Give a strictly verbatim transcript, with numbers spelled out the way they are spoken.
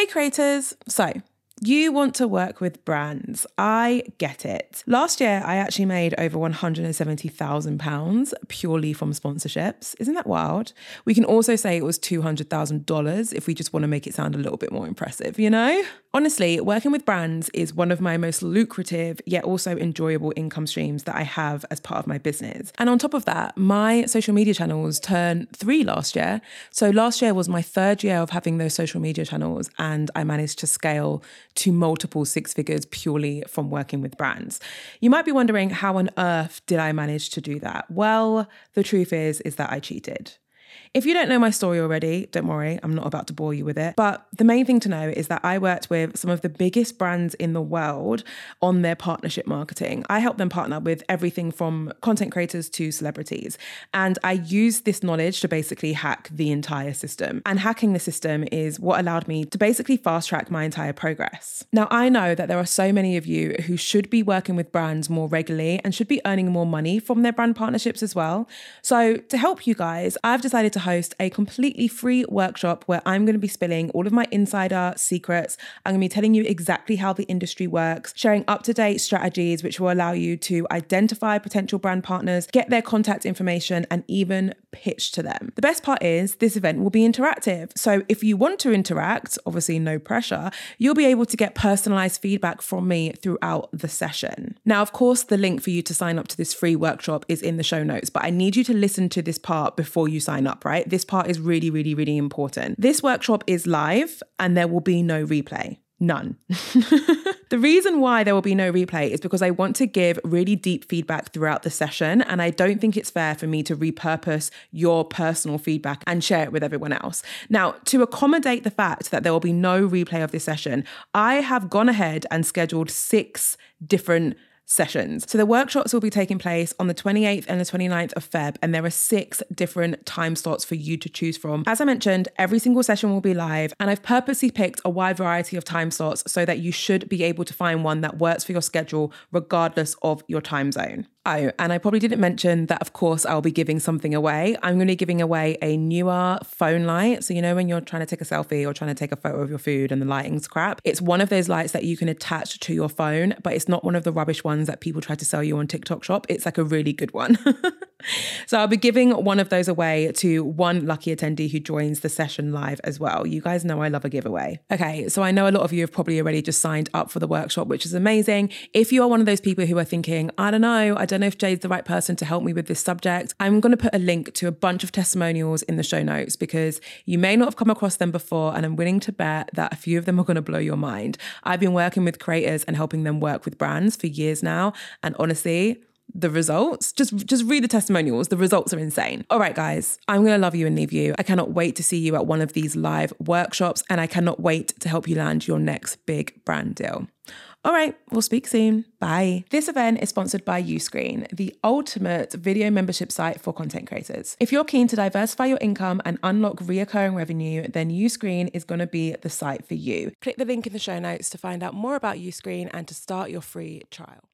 Hey creators, so you want to work with brands. I get it. Last year, I actually made over one hundred seventy thousand pounds purely from sponsorships. Isn't that wild? We can also say it was two hundred thousand dollars if we just want to make it sound a little bit more impressive, you know? Honestly, working with brands is one of my most lucrative yet also enjoyable income streams that I have as part of my business. And on top of that, my social media channels turned three last year. So last year was my third year of having those social media channels, and I managed to scale to multiple six figures purely from working with brands. You might be wondering, how on earth did I manage to do that? Well, the truth is, is that I cheated. If you don't know my story already, don't worry, I'm not about to bore you with it. But the main thing to know is that I worked with some of the biggest brands in the world on their partnership marketing. I helped them partner with everything from content creators to celebrities. And I used this knowledge to basically hack the entire system. And hacking the system is what allowed me to basically fast track my entire progress. Now, I know that there are so many of you who should be working with brands more regularly and should be earning more money from their brand partnerships as well. So to help you guys, I've decided to host a completely free workshop where I'm going to be spilling all of my insider secrets. I'm going to be telling you exactly how the industry works, sharing up-to-date strategies which will allow you to identify potential brand partners, get their contact information, and even pitch to them. The best part is this event will be interactive. So if you want to interact, obviously no pressure, you'll be able to get personalized feedback from me throughout the session. Now, of course, the link for you to sign up to this free workshop is in the show notes, but I need you to listen to this part before you sign up, right? This part is really, really, really important. This workshop is live and there will be no replay. None. The reason why there will be no replay is because I want to give really deep feedback throughout the session, and I don't think it's fair for me to repurpose your personal feedback and share it with everyone else. Now, to accommodate the fact that there will be no replay of this session, I have gone ahead and scheduled six different sessions. So the workshops will be taking place on the twenty-eighth and the twenty-ninth of Feb, and there are six different time slots for you to choose from. As I mentioned, every single session will be live, and I've purposely picked a wide variety of time slots so that you should be able to find one that works for your schedule regardless of your time zone. Oh, and I probably didn't mention that, of course, I'll be giving something away. I'm going to be giving away a newer phone light. So, you know, when you're trying to take a selfie or trying to take a photo of your food and the lighting's crap, it's one of those lights that you can attach to your phone, but it's not one of the rubbish ones that people try to sell you on TikTok Shop. It's like a really good one. So I'll be giving one of those away to one lucky attendee who joins the session live as well. You guys know I love a giveaway. Okay, so I know a lot of you have probably already just signed up for the workshop, which is amazing. If you are one of those people who are thinking, I don't know, I don't know if Jade's the right person to help me with this subject, I'm going to put a link to a bunch of testimonials in the show notes because you may not have come across them before, and I'm willing to bet that a few of them are going to blow your mind. I've been working with creators and helping them work with brands for years now, and honestly, the results, just just read the testimonials. The results are insane. All right, guys, I'm going to love you and leave you. I cannot wait to see you at one of these live workshops, and I cannot wait to help you land your next big brand deal. All right, we'll speak soon. Bye. This event is sponsored by Uscreen, the ultimate video membership site for content creators. If you're keen to diversify your income and unlock reoccurring revenue, then Uscreen is going to be the site for you. Click the link in the show notes to find out more about Uscreen and to start your free trial.